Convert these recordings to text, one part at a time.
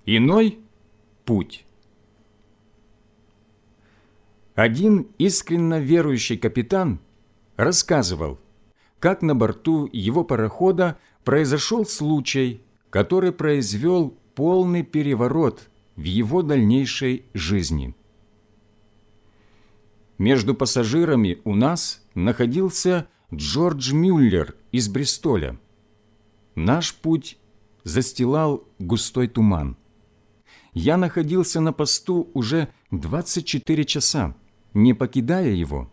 Иной путь. Один искренно верующий капитан рассказывал, как на борту его парохода произошел случай, который произвел полный переворот в его дальнейшей жизни. Между пассажирами у нас находился Джордж Мюллер из Бристоля. Наш путь застилал густой туман. Я находился на посту уже 24 часа, не покидая его.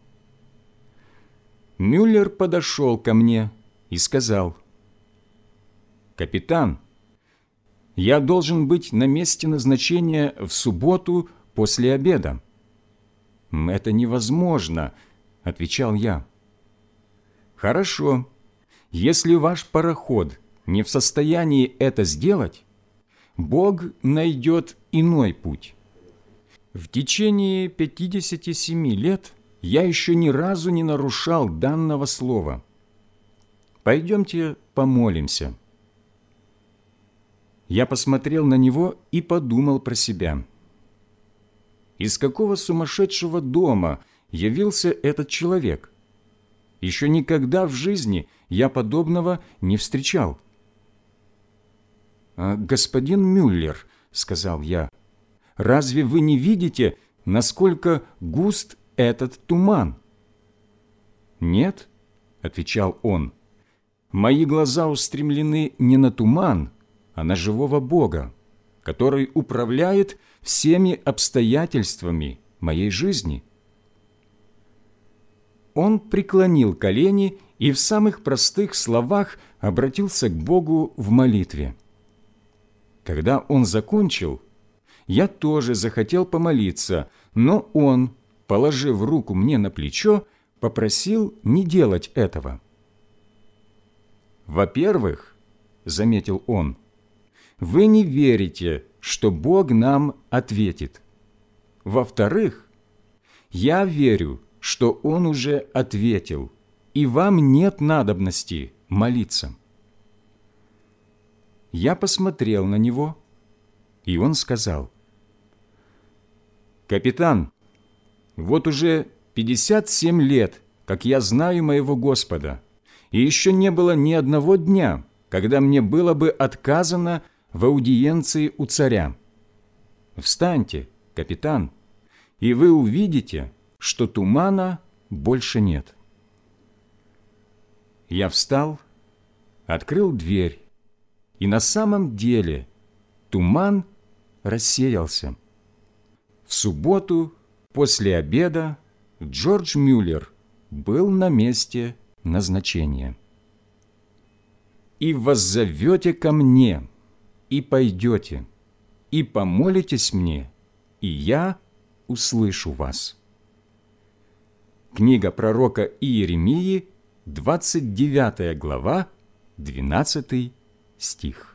Мюллер подошел ко мне и сказал: «Капитан, я должен быть на месте назначения в субботу после обеда». «Это невозможно», — отвечал я. «Хорошо, если ваш пароход не в состоянии это сделать, Бог найдет иной путь. В течение 57 лет я еще ни разу не нарушал данного слова. Пойдемте помолимся». Я посмотрел на него и подумал про себя: из какого сумасшедшего дома явился этот человек? Еще никогда в жизни я подобного не встречал. «Господин Мюллер, — сказал я, — разве вы не видите, насколько густ этот туман?» «Нет, — отвечал он, — мои глаза устремлены не на туман, а на живого Бога, который управляет всеми обстоятельствами моей жизни». Он преклонил колени и в самых простых словах обратился к Богу в молитве. Когда он закончил, я тоже захотел помолиться, но он, положив руку мне на плечо, попросил не делать этого. «Во-первых, — заметил он, — вы не верите, что Бог нам ответит. Во-вторых, я верю, что Он уже ответил, и вам нет надобности молиться». Я посмотрел на него, и он сказал: «Капитан, вот уже 57 лет, как я знаю моего Господа, и еще не было ни одного дня, когда мне было бы отказано в аудиенции у царя. Встаньте, капитан, и вы увидите, что тумана больше нет». Я встал, открыл дверь, и на самом деле туман рассеялся. В субботу после обеда Джордж Мюллер был на месте назначения. «И воззовете ко мне, и пойдете, и помолитесь мне, и я услышу вас». Книга пророка Иеремии, 29 глава, 12 стих.